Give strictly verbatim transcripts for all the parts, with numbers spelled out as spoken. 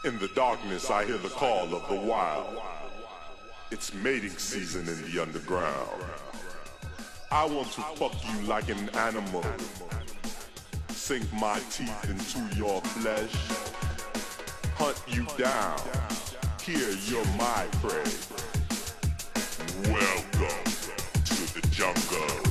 In the darkness I hear the call of the wild. It's mating season in the underground. I want to fuck you like an animal. Sink my teeth into your flesh. Hunt you down. Here you're my prey. Welcome to the jungle.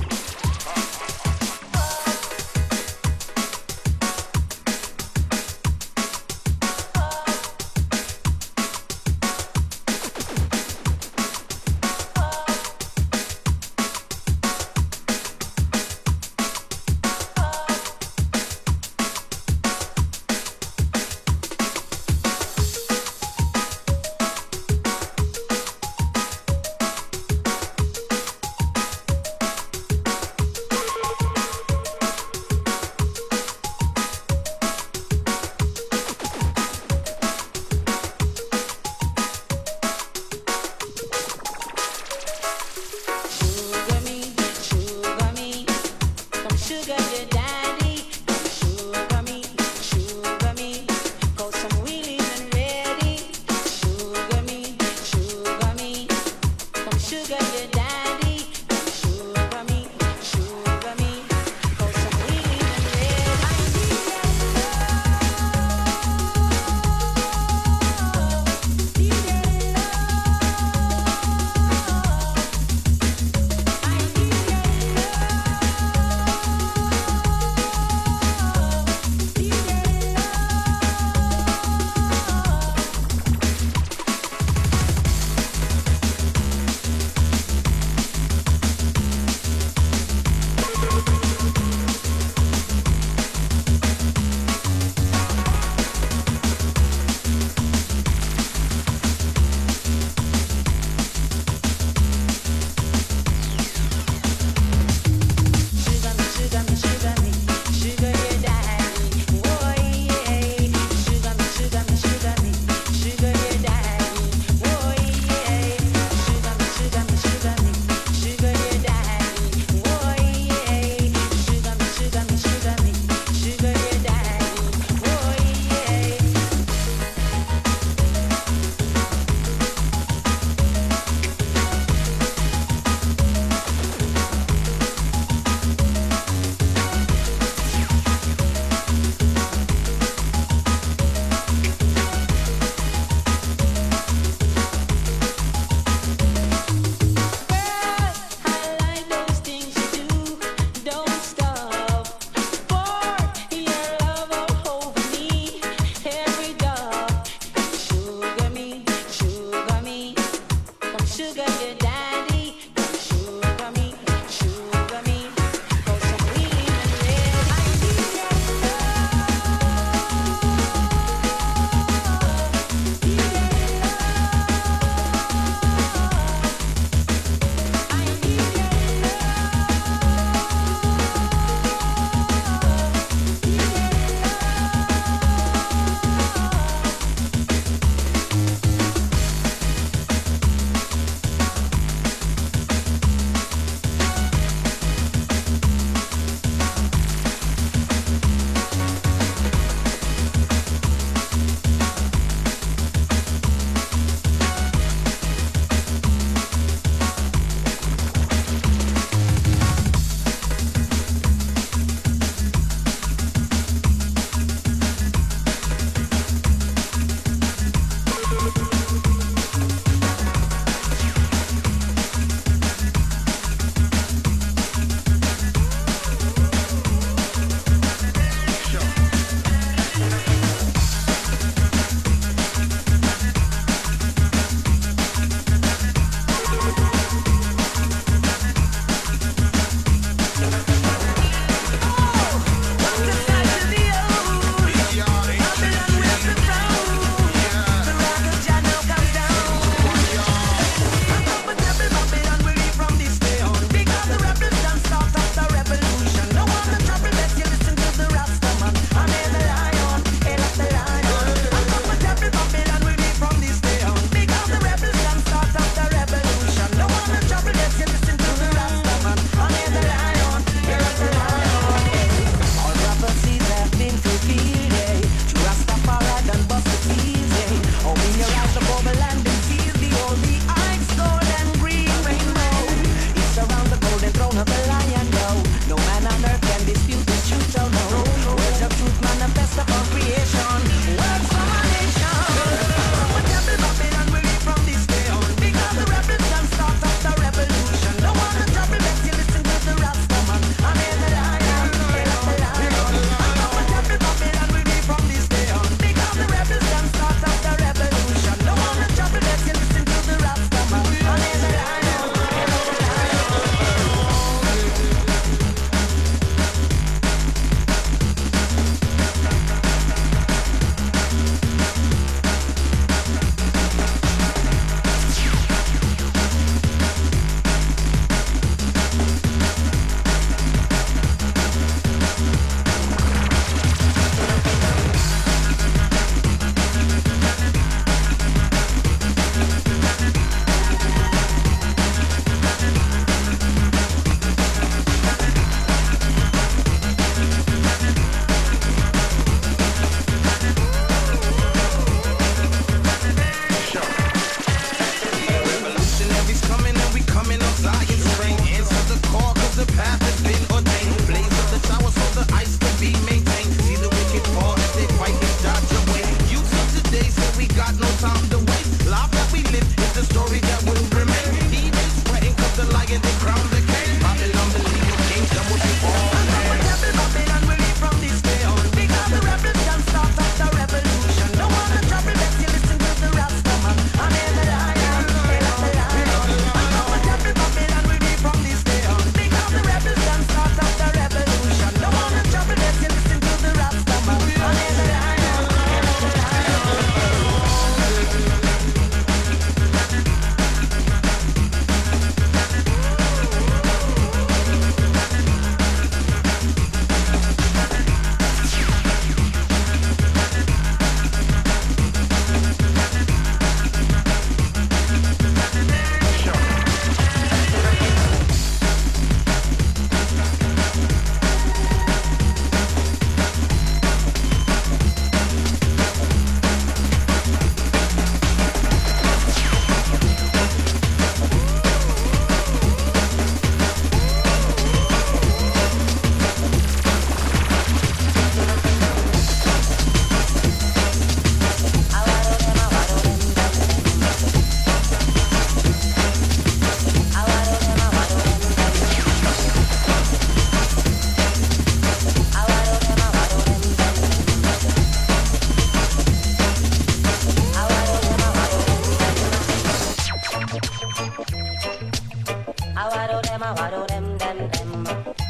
them, them, them.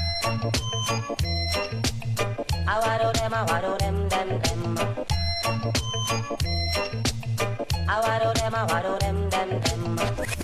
I wado them, I wado them, them, them. I wado them, I wado them, them, them.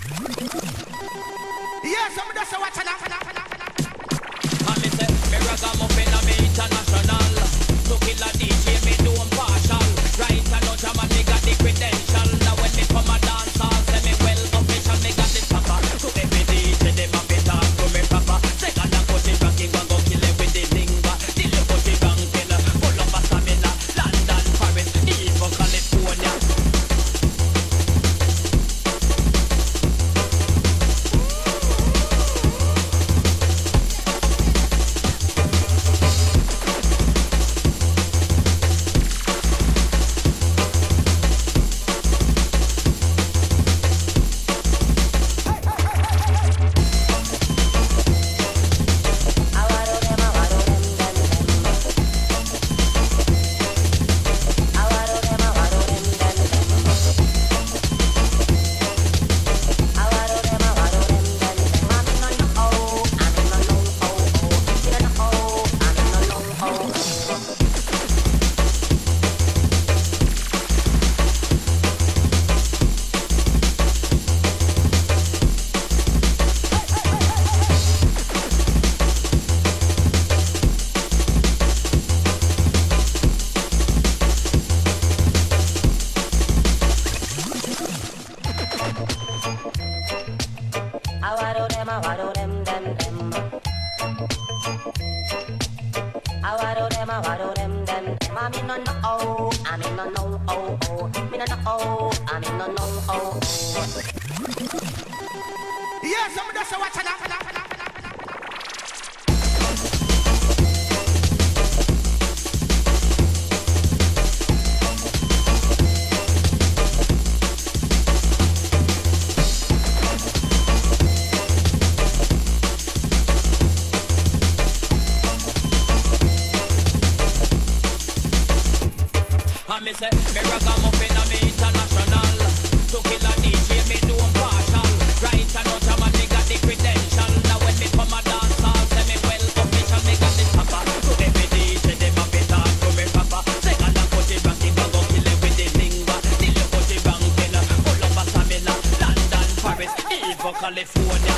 Yes, I'm just watching that. And me say, me ragamuffin a me international. To kill a D J, me do I'm partial. Right and no jam and me got the credential. Now when me come a dance hall, say me well official, me got the proper. To every D J, them a fit talk to me proper. Second and put it ranking, one go kill it with the lingua. Till you put it ranking, full of a stamina. London, Paris, even California. Yes, I'm just watching that. And me say, me ragamuffin a me international. To kill a D J, me do I'm partial. Right and no jam and me got the credential. Now when me come a dance hall, say me well official, me got the proper. To every D J, them a fit talk to me proper. Second and put it ranking, one go kill it with the lingua. Till you put it ranking, full of a stamina. London, Paris, even California.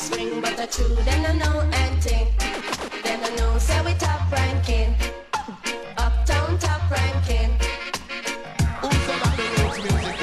spring, but the true them I know anything. Them I know say we top ranking, uptown top ranking. Who's the man who knows music?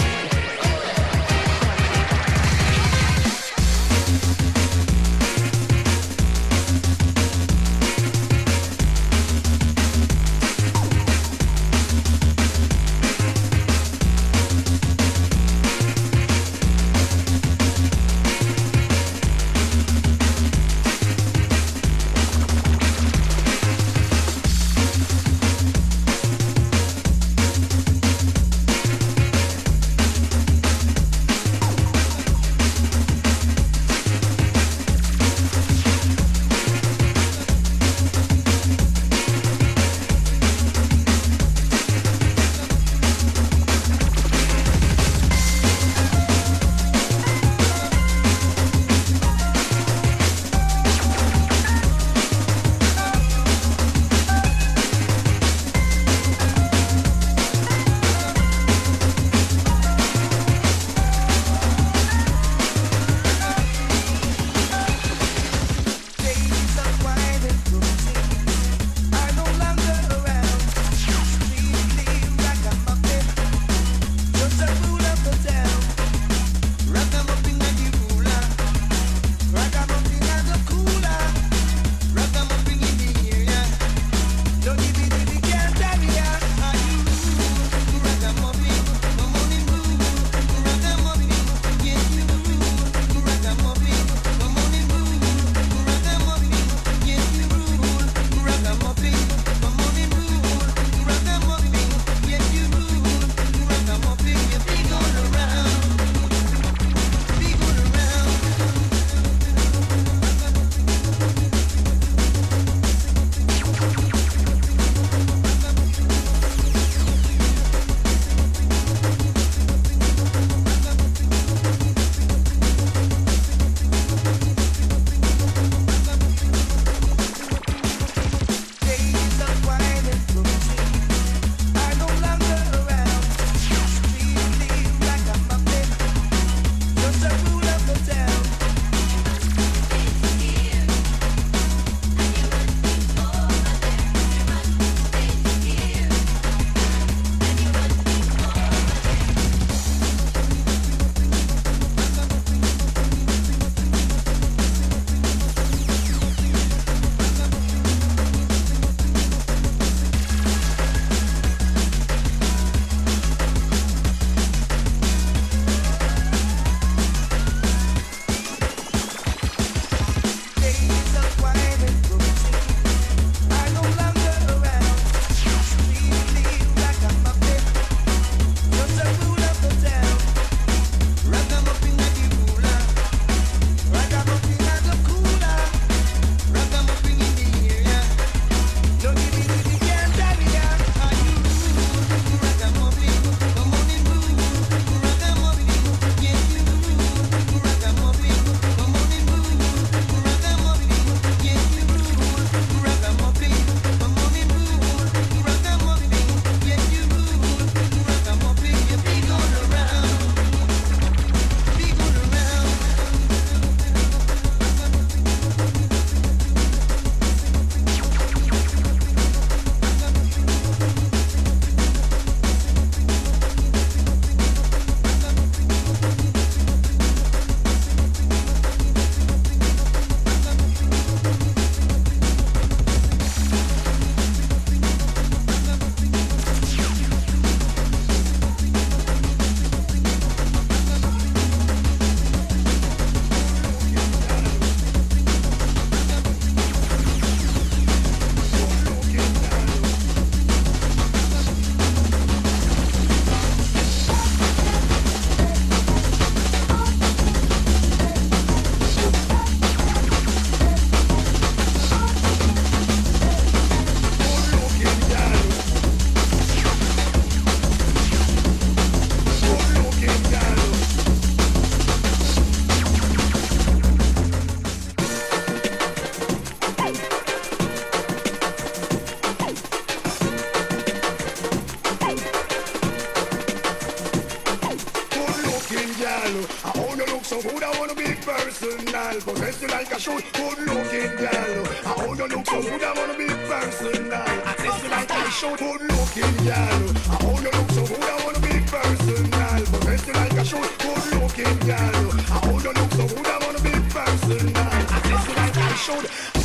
personal, possess you like a shoot, good looking girl. How you look so good, I wanna be personal. Possess you like a shoot, good looking girl. How you look so good, I wanna be personal. Possess you like a shoot, good looking girl. How you look so good, I wanna be personal. Possess you like a shoot.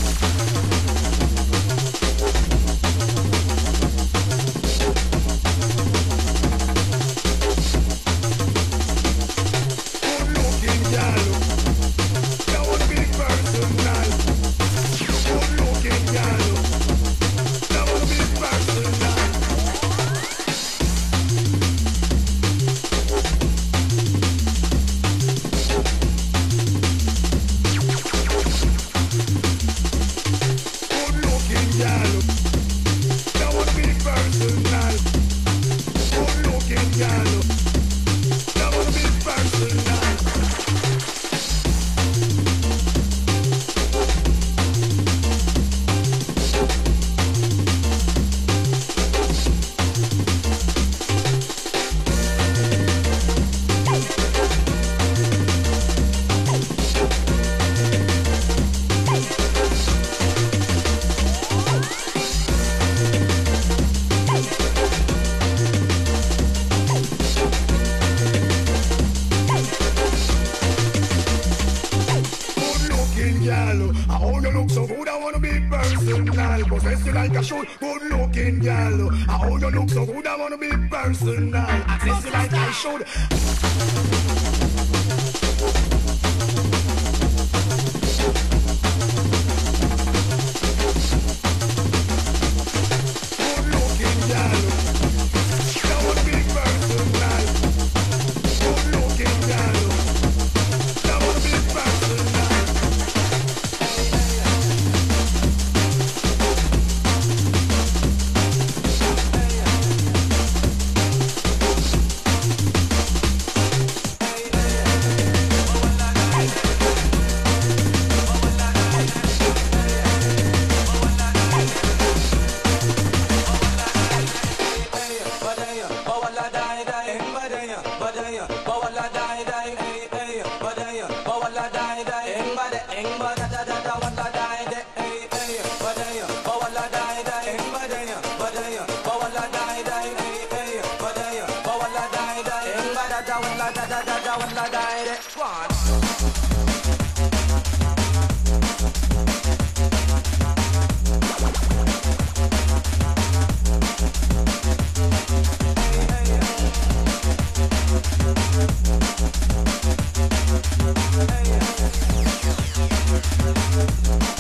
Good looking girl, how you look so good, I wanna be personal. Access you like I should. Hey,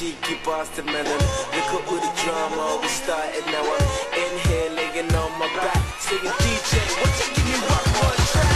cheeky bastard melon. Look at all the drama we started now. I'm in here laying on my back, singing D J, what you give me one more track?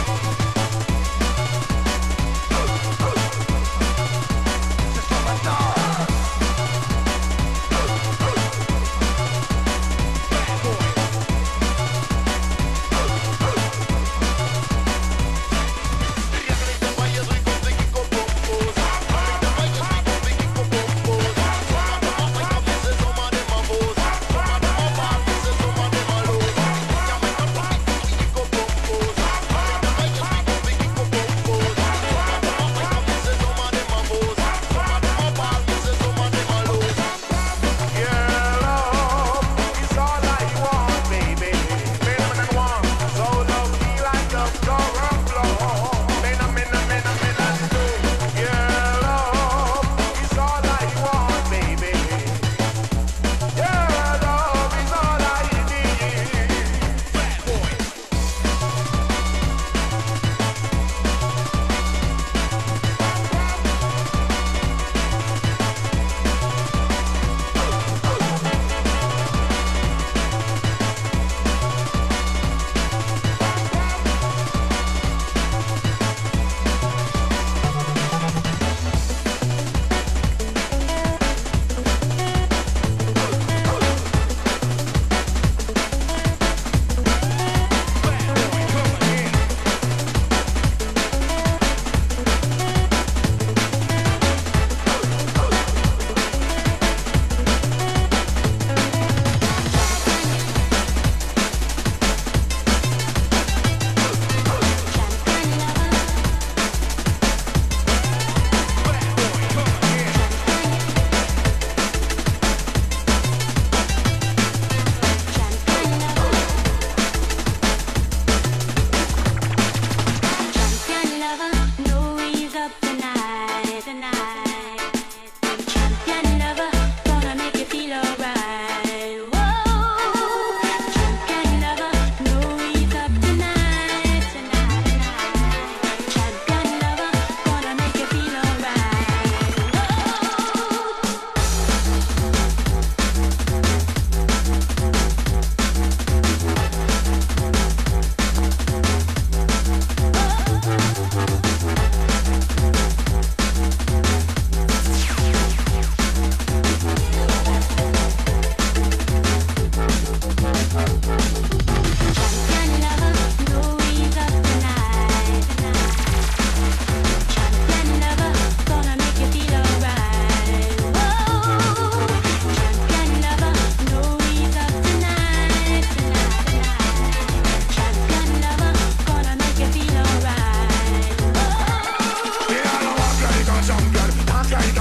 Dog.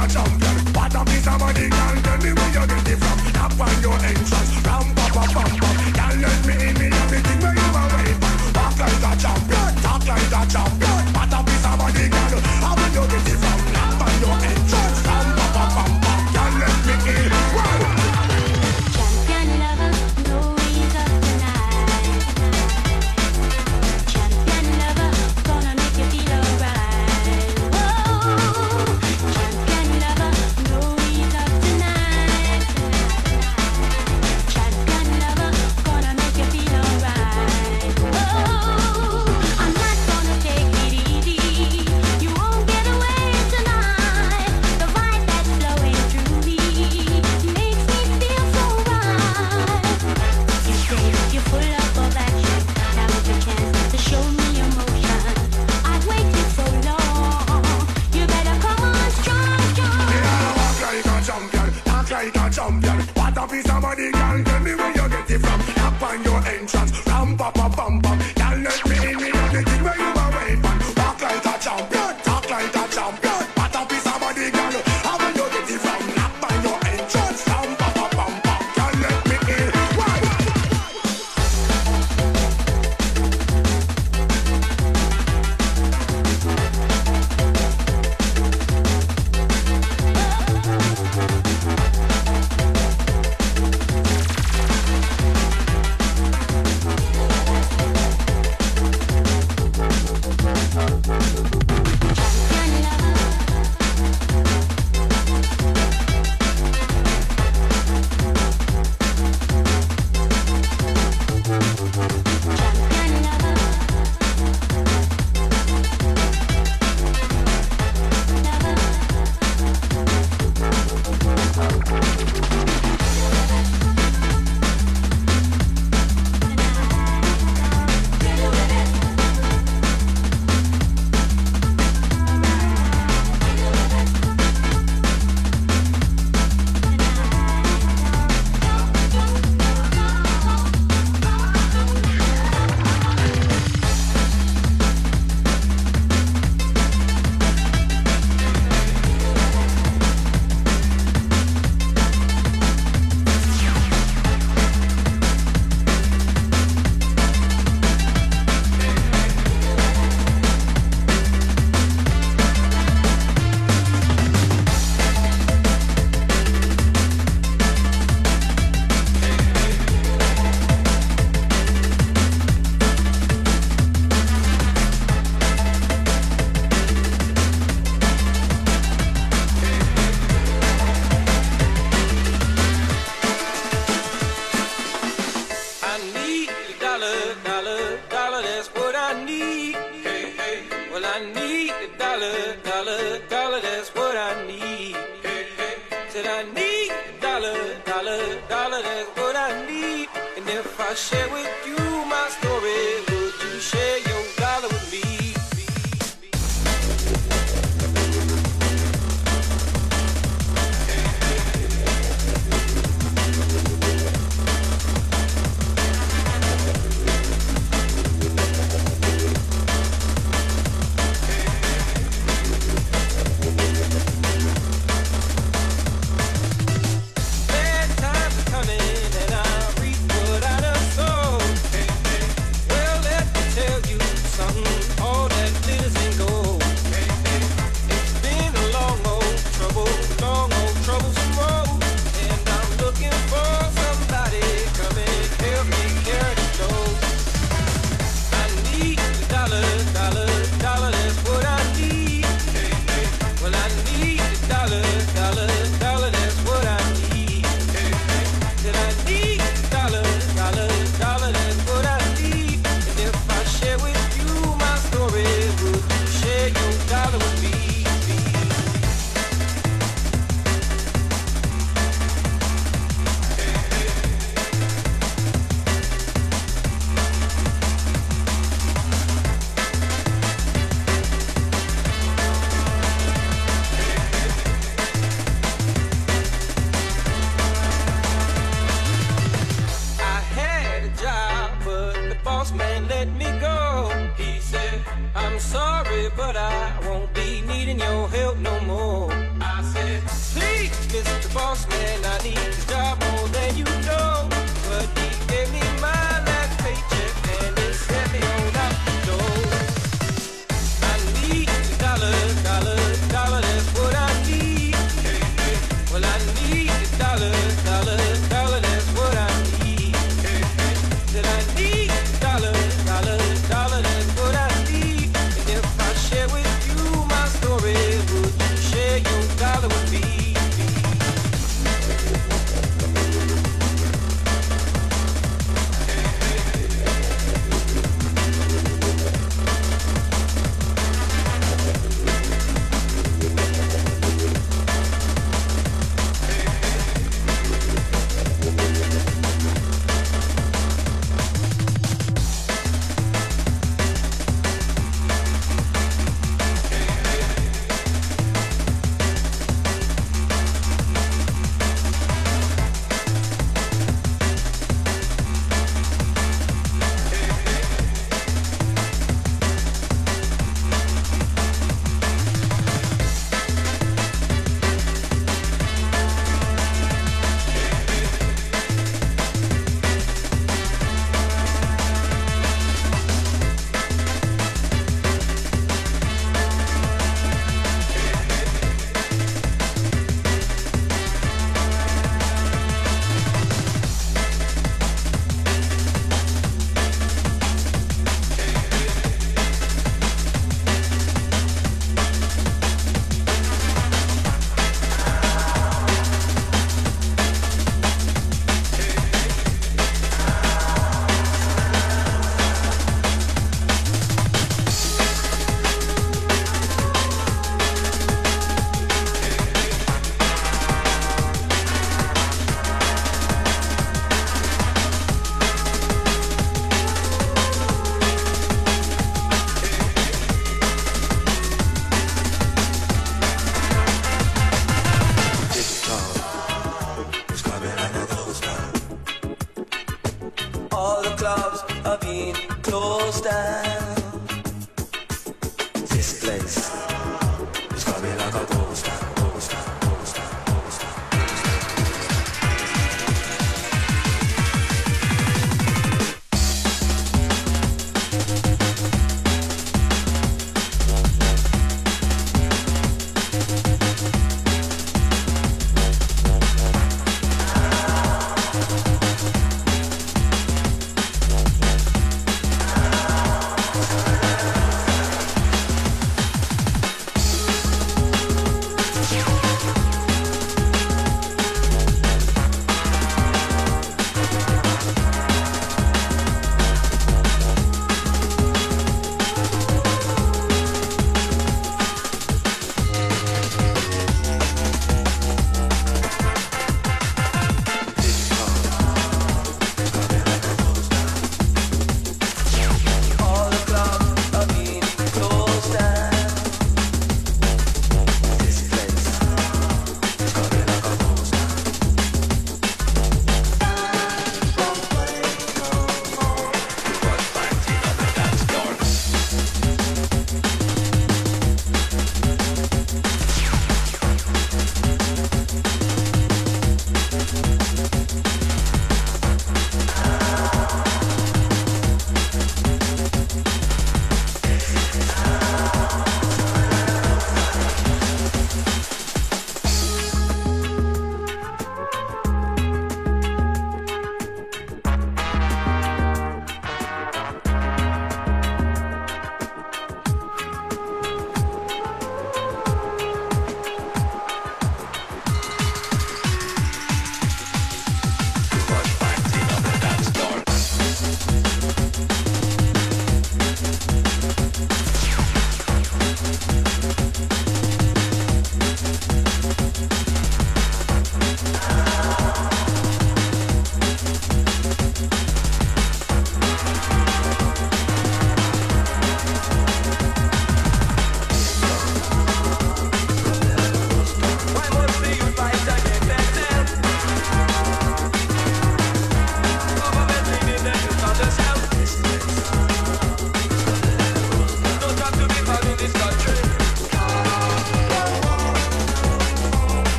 a champion. What a piece of money, girl. Tell me where you get it from. Tap on your entrance. Ram, pa, pa, pam, pam. Girl, let me in, me everything where you are waiting. Walk like a champion. Talk like a champion. What a piece of money, girl. How will you get it from? Tap on your entrance. Ram, pa, pa, pam, pam. Girl, let me in. Champion lover, no ease up tonight. Champion lover, gonna make you feel alright. Whoa, champion lover, no ease up tonight. Champion lover, gonna make you feel alright. Whoa, I'm not gonna take it easy. You won't get away tonight. The vibe that's flowing through me makes me feel so right. You say you're full up of action. Now is your chance to show me emotion. I've waited so long. You better come on strong, strong. Yeah, walk like a champion, talk like a champion. What a piece of money, girl. Tell me where you get it from. Tap on your entrance, ram, pa, pa, pam, pam. Girl, let me in, me everything where you are waiting. Walk like a champion, talk like a champion. What a piece of money, girl. How will you get it from? Tap on your entrance, ram, pa, pa, pam, pam. Girl, let me in. Why? Champion lover. Champion lover. I need a dollar, dollar, dollar, that's what I need. Hey, hey. Well, I need a dollar, dollar, dollar, that's what I need. Hey, hey. Said I need a dollar, dollar, dollar, that's what I need. And if I share with you my story, would you share your dollar with me? Bad times are coming and I reap what I done sown. Well, let me tell you something, all that glitters ain't gold. It's been a long old trouble, long old troublesome road, and I'm looking for somebody come and help me carry the load. I need a dollar, dollar, dollar, that's what I need. Well, I need a dollar, dollar, dollar, that's what I need. Said I need a dollar, dollar, dollar, that's what I need. And if I share with you my story, would you share your dollar with me? I had a job, but the boss man let me go. He said, I'm sorry, but I won't be needing your help no more. I said, being closed down. This place is coming like a ghost town, ghost town, ghost town, ghost town.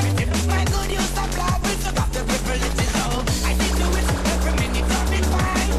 Every minute of it fine.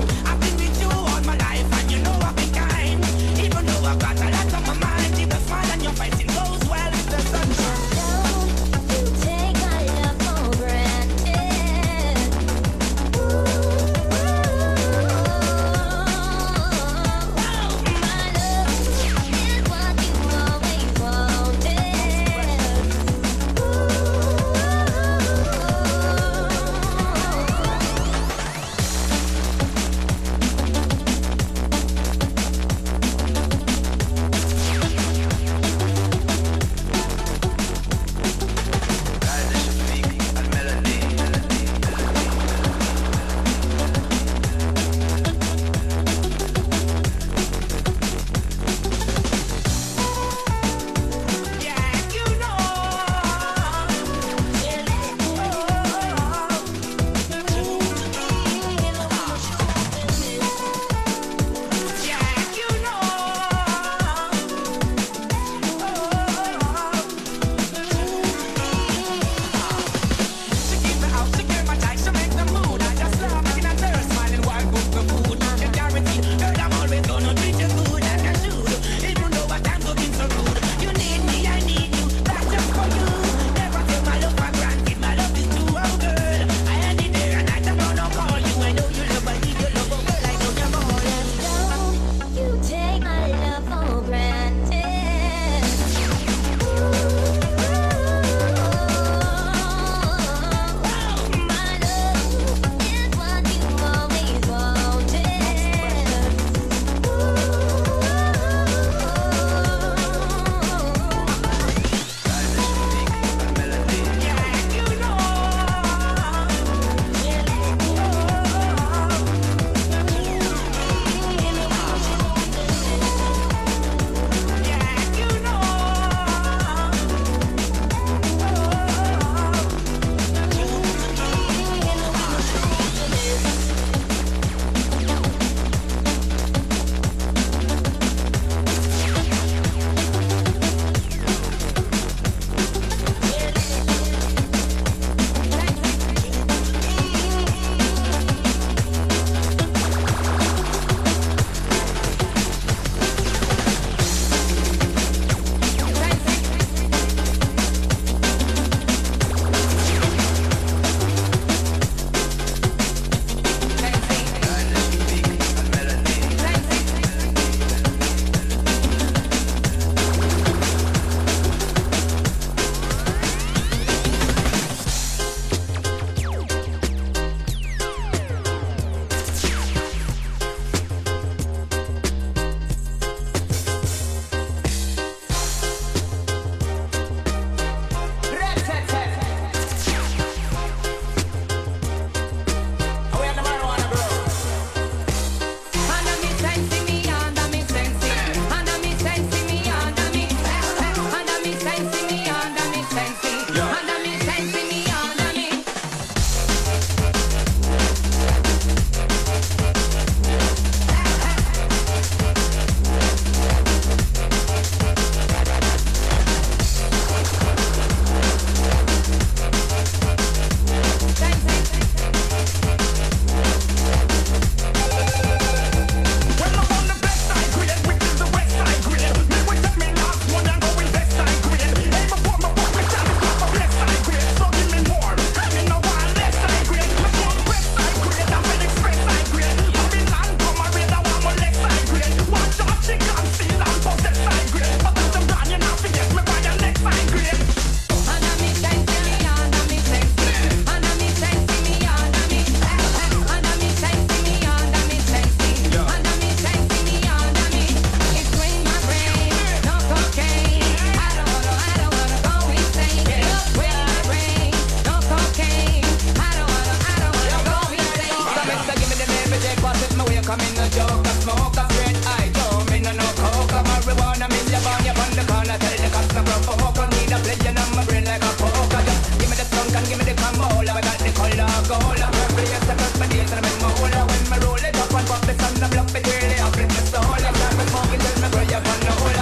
I'm in a joke, I smoke, I straight eye Joe, me no no coke, I marijuana, me ya burn you on the corner. Tell the cops no provoke, I need a pleasure on my brain like a poker. Just give me the skunk and give me the cambola, I got the color gold. I'm purple, yes, I got my days and I'm in my hole. When me roll it up and pop it on the block, it really up in my soul. I start me smoking till me gray up on the hole.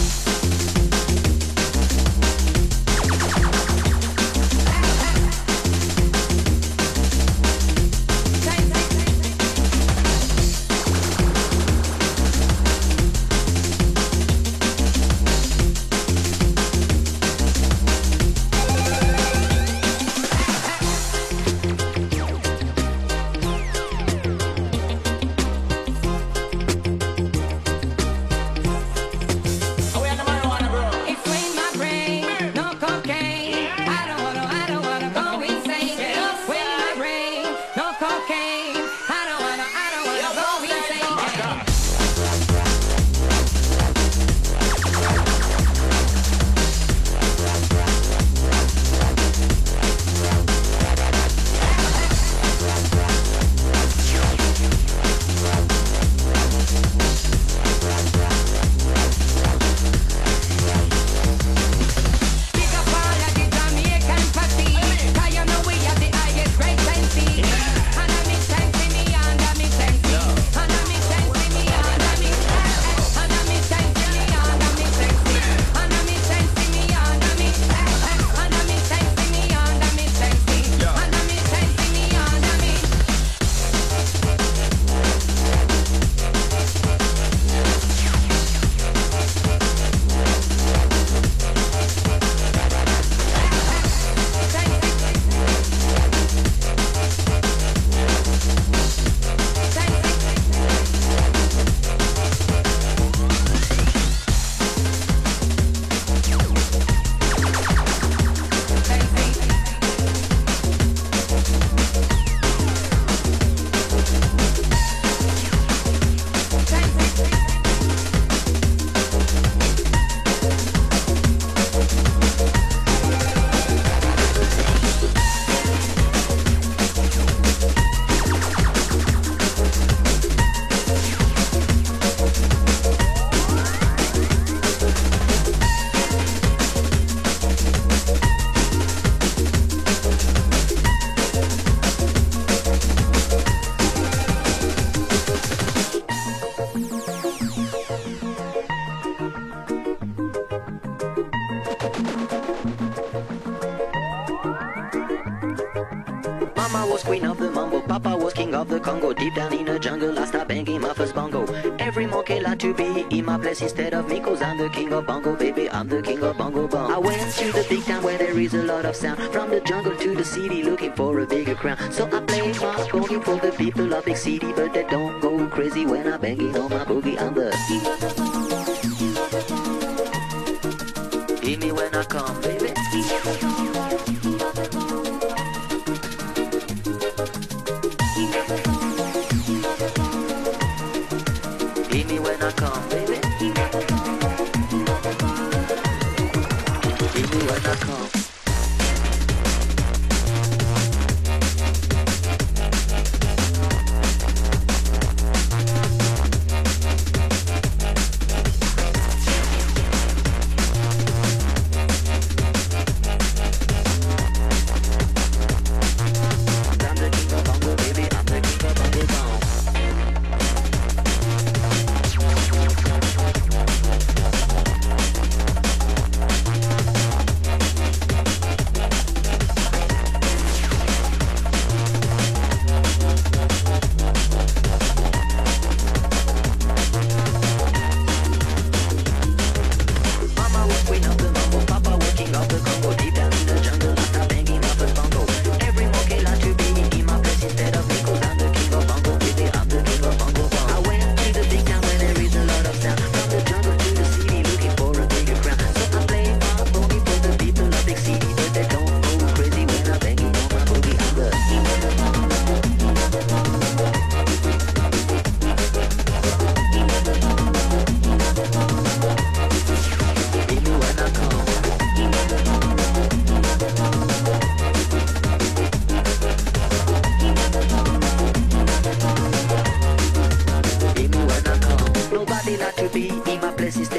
Of the Congo, deep down in the jungle, I start banging my first bongo. Every monkey like to be in my place instead of me, cause I'm the king of bongo, baby, I'm the king of bongo bong. I went to the big town where there is a lot of sound, from the jungle to the city, looking for a bigger crown. So I play my boogie for the people of big city, but they don't go crazy when I'm banging on my boogie. I'm the king of the bongo, king of the bongo. Hear me when I come, baby. King of the bongo, king of the bongo. Hear me when I come, baby. Hear me when I come.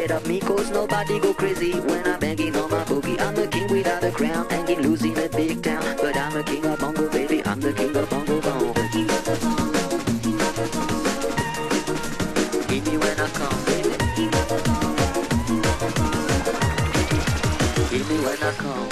instead of me, cause nobody go crazy when I'm banging on my boogie. I'm a king without a crown, hanging loose in a big town, but I'm a king of bongo, baby, I'm the king of bongo bong. Hit me when I come, baby. Hit me when I come.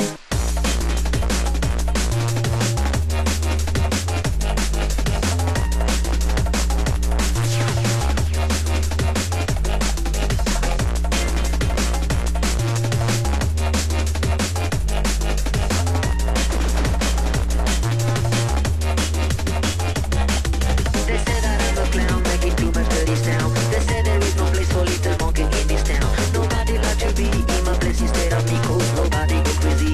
Instead of me, cause nobody go crazy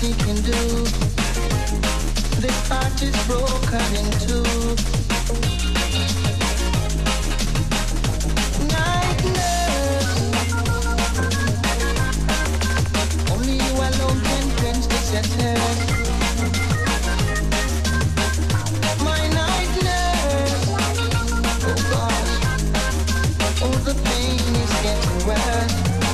we can do. This heart is broken in two. Night nurse, only you alone can quench this thirst. My night nurse, oh gosh, oh the pain is getting worse.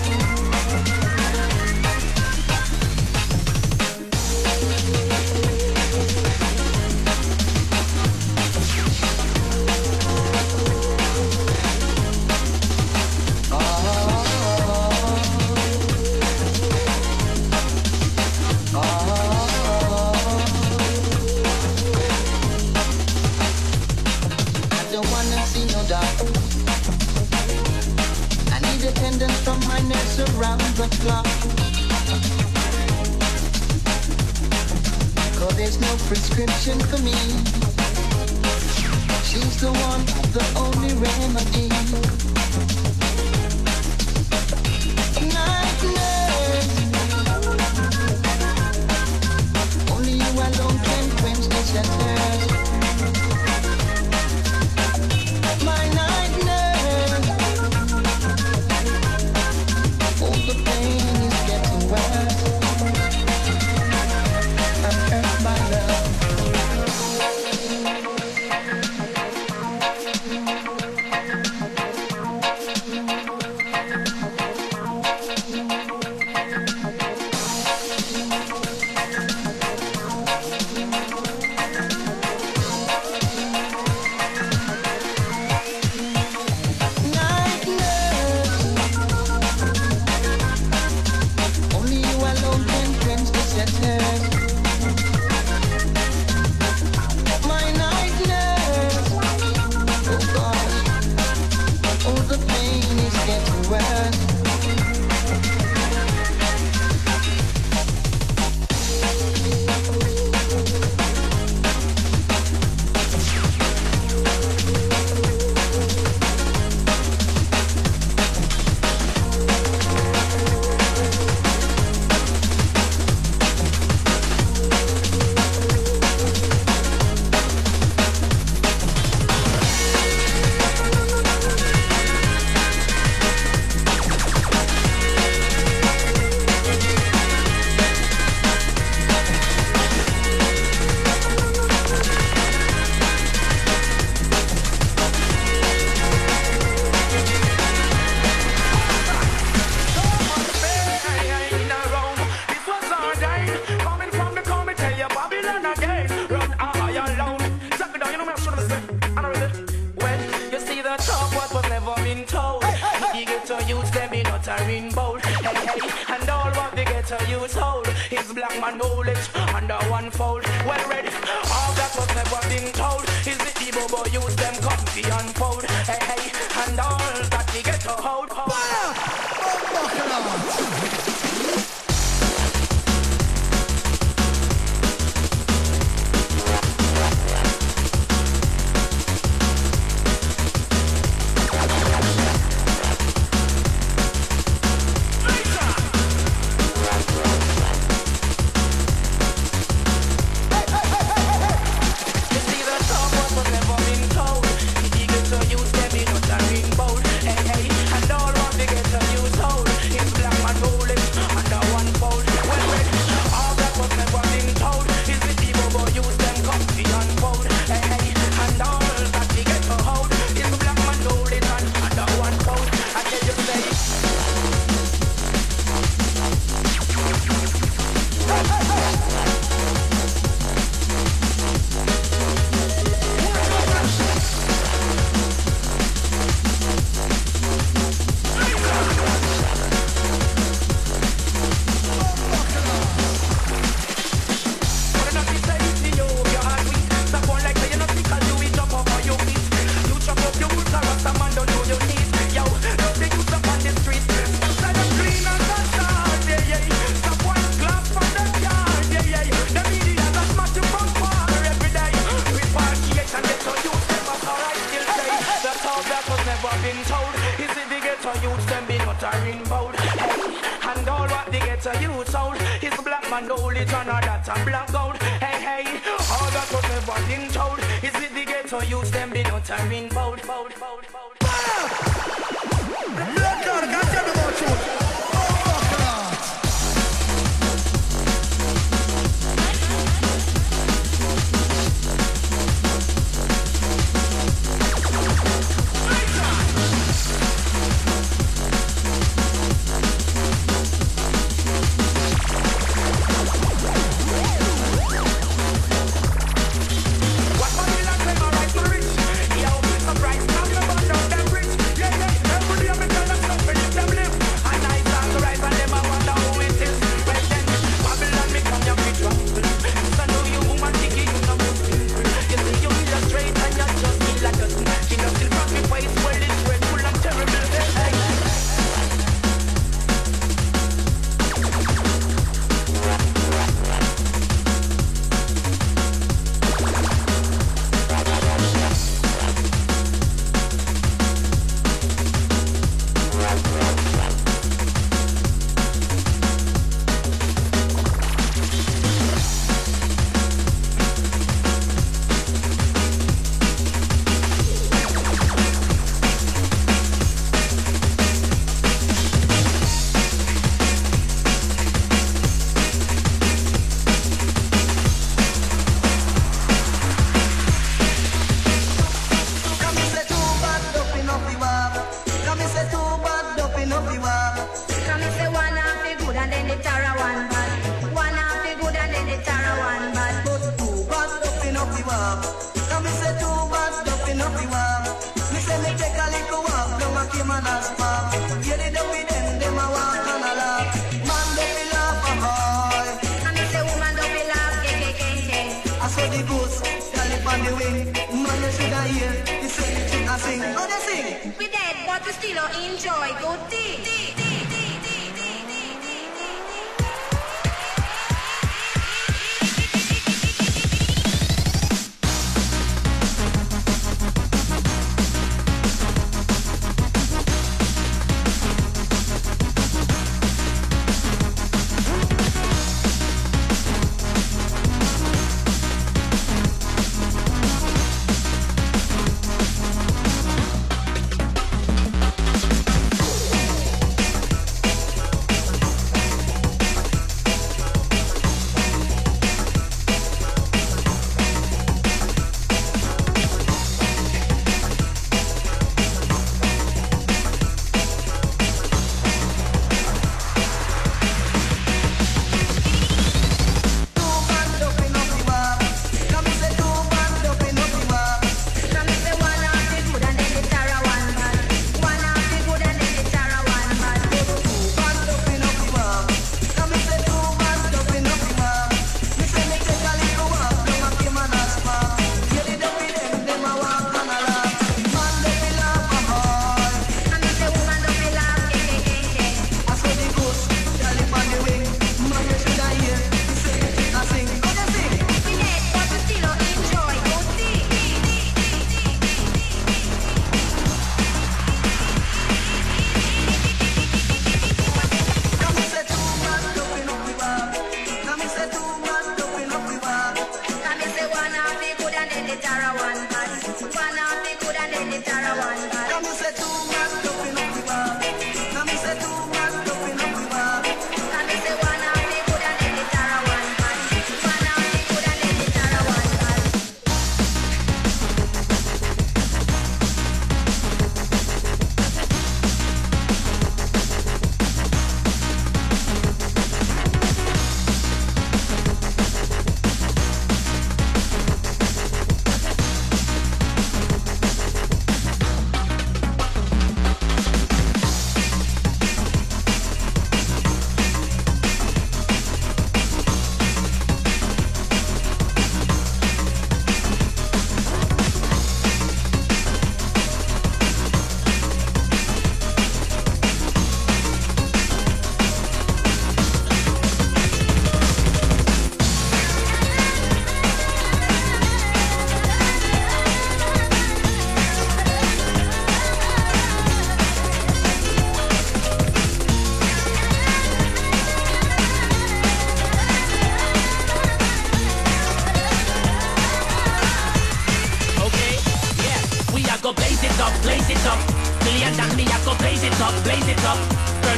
Attendance from my nurse around the clock. Cause there's no prescription for me. She's the one, the only remedy. Night nurse, only you alone can quench this thirst. My night nurse, the pain is getting worse. I'm hurt by love. youths them be uttering bold. Hey, and all what they get to youth sound is black them and knowledge and all that a black out. Hey, hey, all that was never been told. Is it the ghetto use them be not a ring bout, bout, bout, bout. Look out, I can't tell you about you.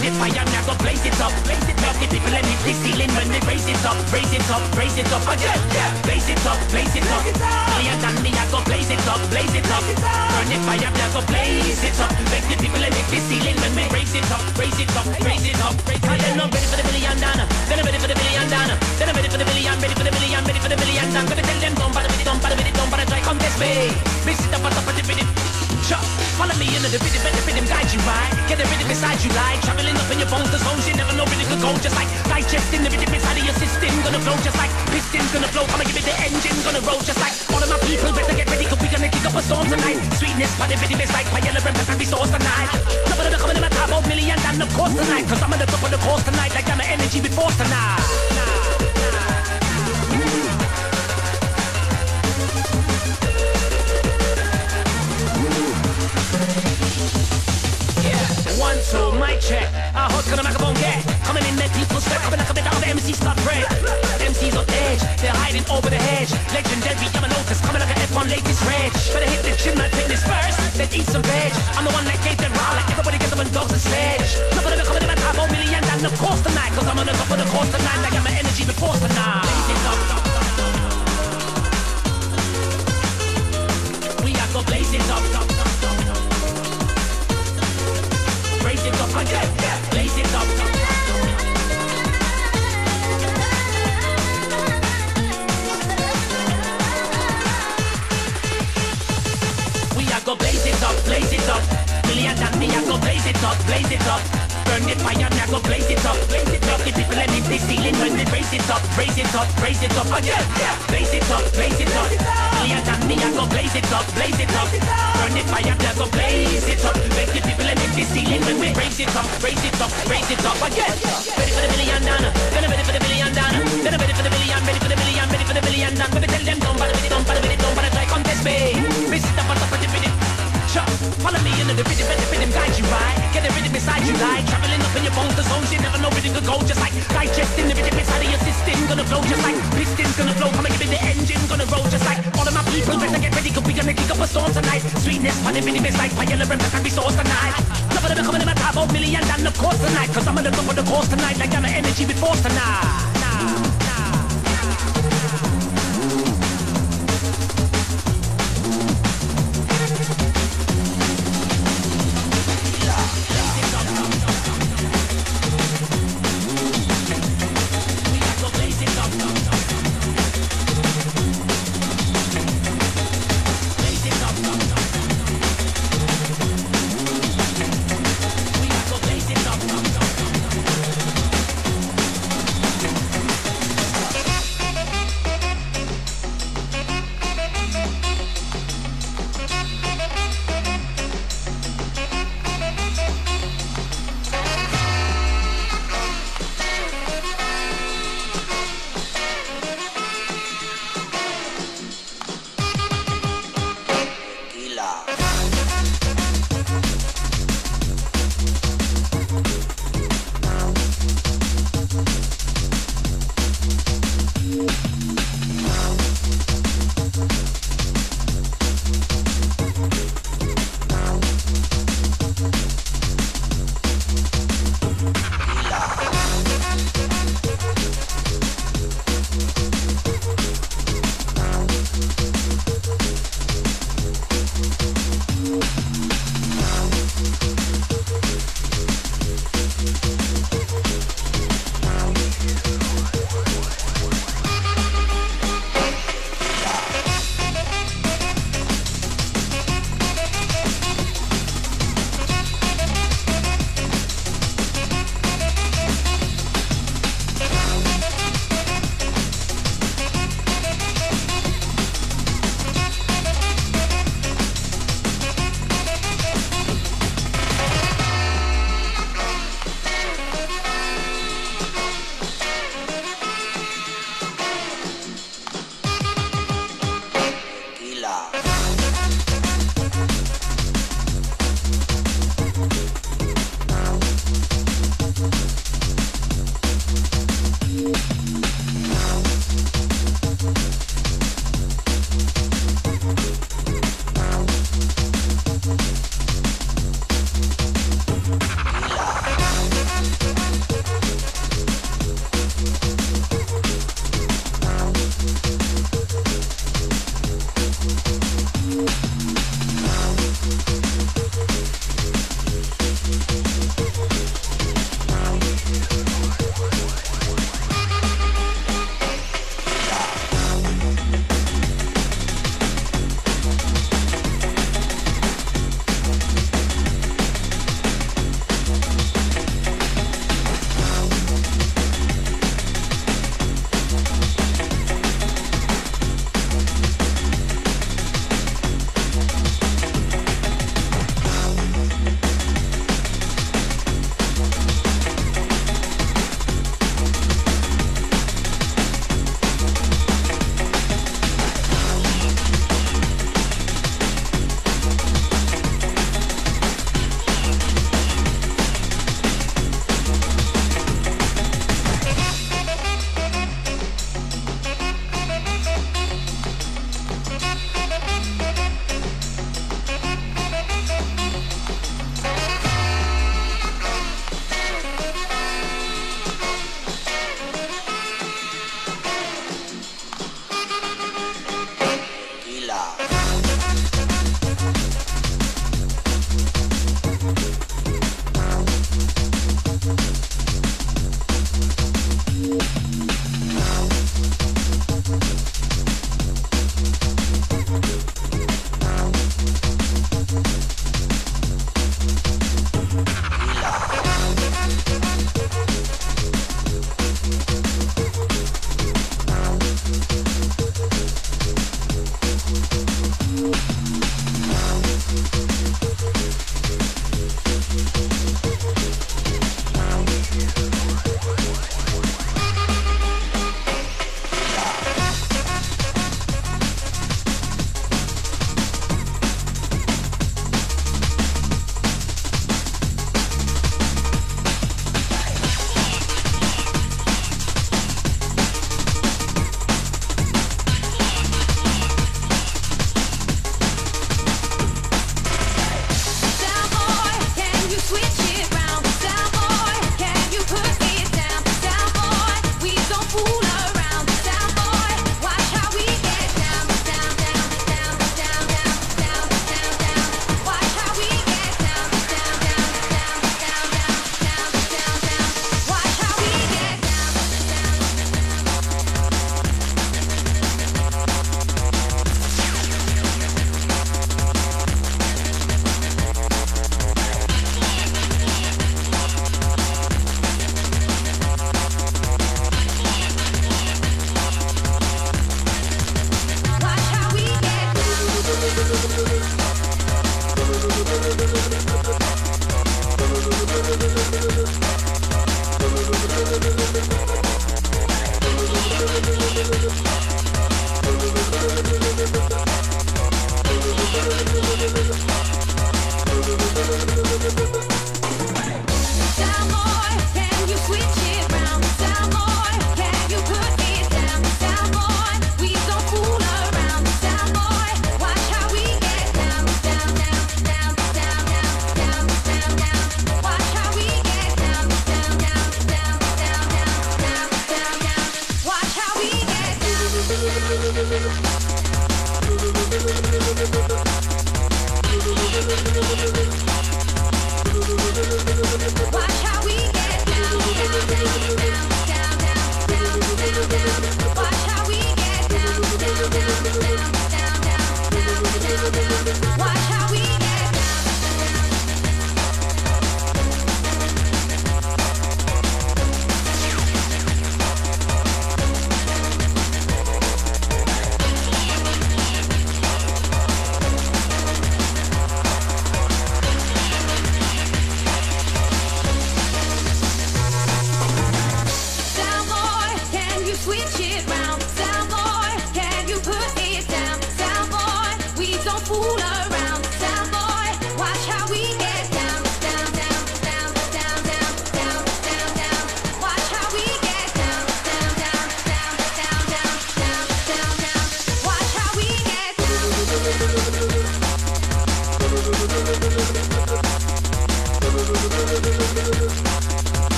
Burn it fire, me I go blaze it up. Blaze it up. The people and hit the ceiling when we raise it up, raise it up, raise it up again. Blaze it up, blaze it up. Million and me I go blaze it up, blaze it up. Burn it fire, me I go blaze it up. Make the people and hit the ceiling when we raise it up, raise it up, raise it up. I'm not ready for the million dollar. Then I'm ready for the million dollar. Then I'm ready for the million, ready for the million, ready for the million. I'm gonna tell them don't bother with it, don't bother with it, don't bother try come this way. Me sit up on top of the rhythm. Chop, follow me into the rhythm, let the rhythm guide you right. Get the rhythm inside you like traveling up in your bones, the zones you never know really could go. Just like digesting the rhythm inside of your system, gonna flow just like pistons gonna flow. Come and give it the engine, gonna roll just like all of my people. Better get ready, cause we gonna kick up a storm tonight. Sweetness, but the rhythm is like fire, and pepper be sauce tonight. Nobody gonna come in my top of million and of course tonight, cause I'm on the top of the course tonight, like I'm an energy before tonight. One, two, mic check. I hold to the microphone, yeah. Coming in, make people sweat. Coming like a bit of the M C start bread. M Cs on edge, they're hiding over the hedge. Legendary, I'm a lotus, coming like an F one latest reg. Better hit the gym, my fitness first, then eat some veg. I'm the one that gave them raw, like everybody gets them on dogs and sledge. Nobody gonna come in my top, oh, million, and of course tonight, cause I'm on the top of the course tonight, like I'm an energy before tonight. We are go blaze it up. Raise it up again, blaze it up. We are go blaze it up, blaze it up. Million and me, I go blaze it up, blaze it up. Burn it fire, me I go blaze it up, blaze it up. The people and hit the ceiling when they raise it up, raise it up, raise it up again. Blaze it up, blaze it up. Million and me, I go blaze it up, blaze it up. Burn it fire, me I go blaze it up. Make the people and hit the ceiling when we raise it up, raise it up, raise it up again. Ready for the million dollar, then I'm ready for the million dollar, then I'm ready for the million, ready for the million, ready for the million dollar. But tell them don't bother with it, don't bother with it, don't bother try come this way. We sit up on top of the rhythm. Chop, follow me into the rhythm, let the rhythm guide you right. Get the rhythm inside you like traveling up in your bones, the zones you never know really could go. Just like digesting the rhythm inside of your system, gonna flow just like pistons gonna flow. Come and give it the engine, gonna roll just like all of my people. Better get ready, cause we gonna kick up a storm tonight. Sweetness, but the rhythm is like fire, and pepper be sauce tonight. Nobody gonna come in my top of million and of course tonight, cause I'm on the top of the course tonight, like I'm an energy before tonight.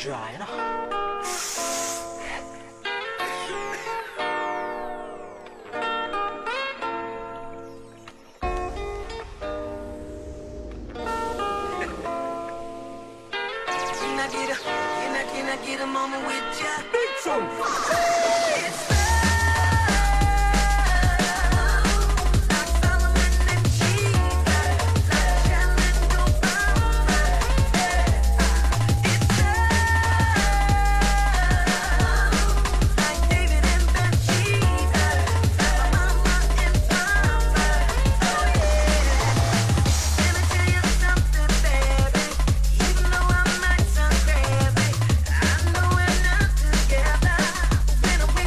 try, you know. Can I get a, can I, can I get a moment with ya? Big son. It's When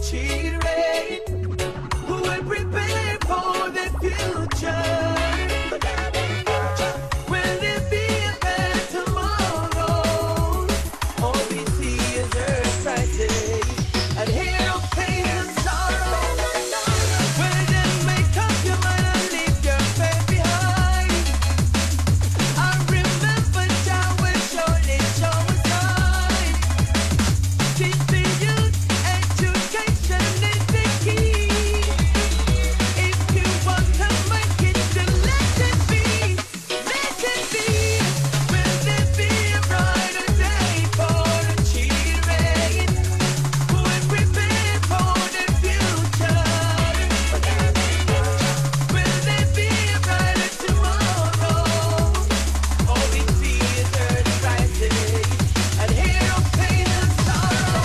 children who will prepare for the future. Will there be a better tomorrow? All we see is earth rising and hear of pain and sorrow. Well then make up your mind and leave your faith behind. I remember Jah will surely show us sign. Teach the youth, education is the key. If you want to make it, then let it be, let it be. Will there be a brighter day for the children who will prepare for the future? Will there be a brighter tomorrow? All we see is earth rising and hear of pain and sorrow.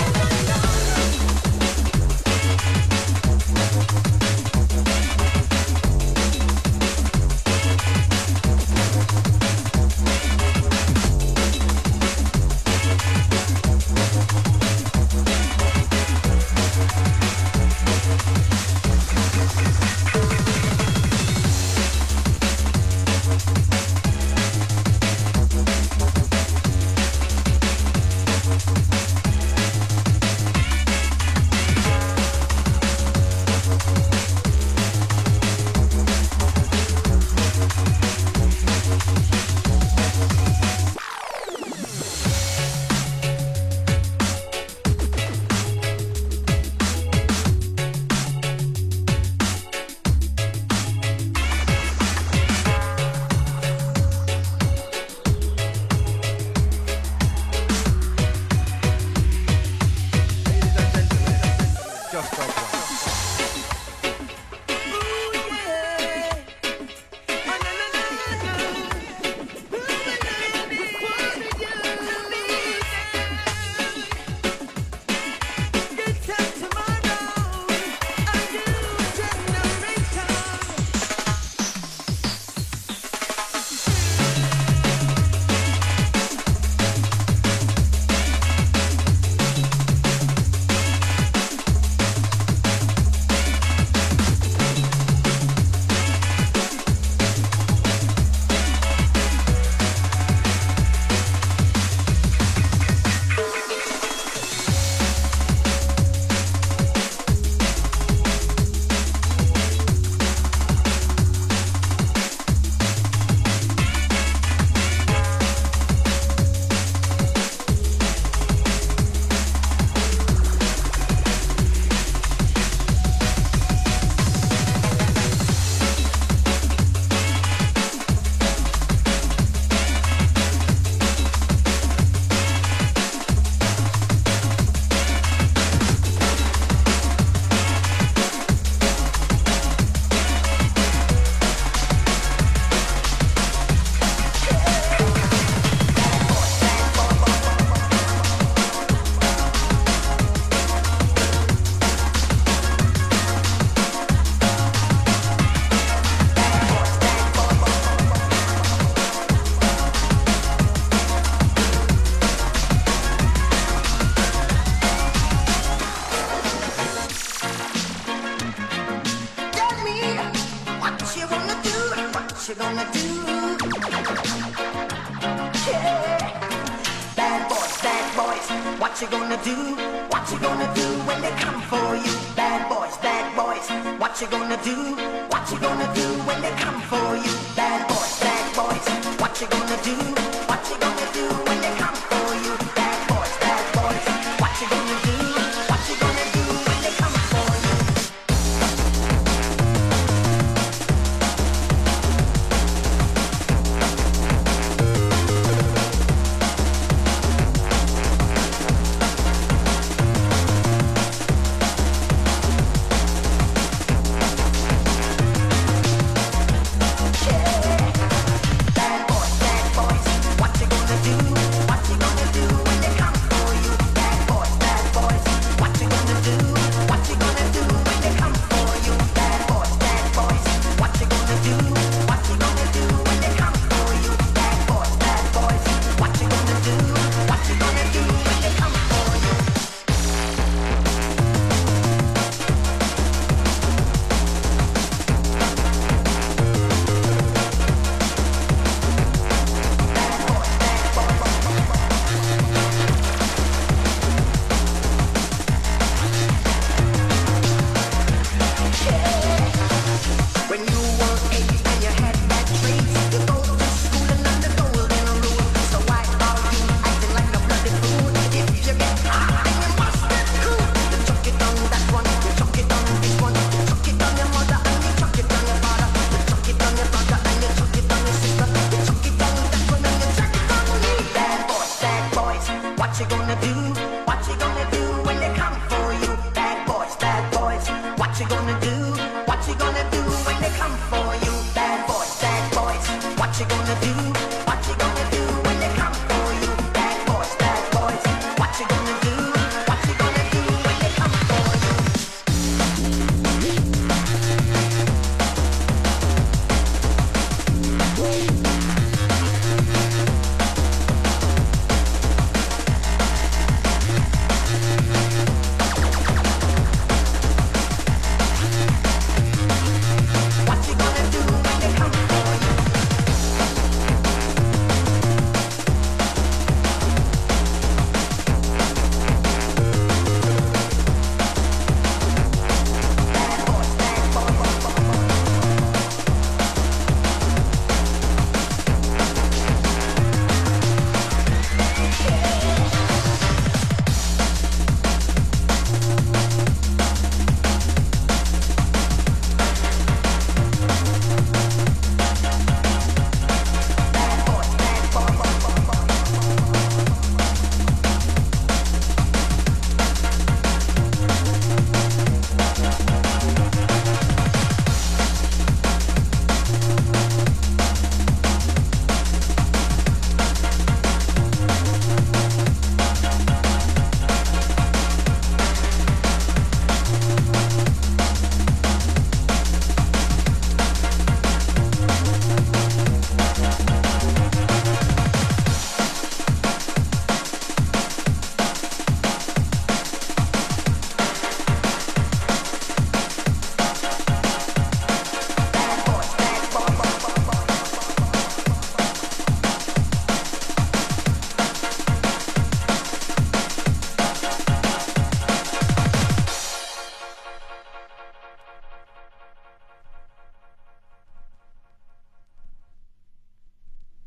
Tell me what you gonna do, what you gonna do. Yeah. Bad boys, bad boys, what you gonna do, what you gonna do when they come for you? Bad boys, bad boys, what you gonna do, what you gonna do when they come for you?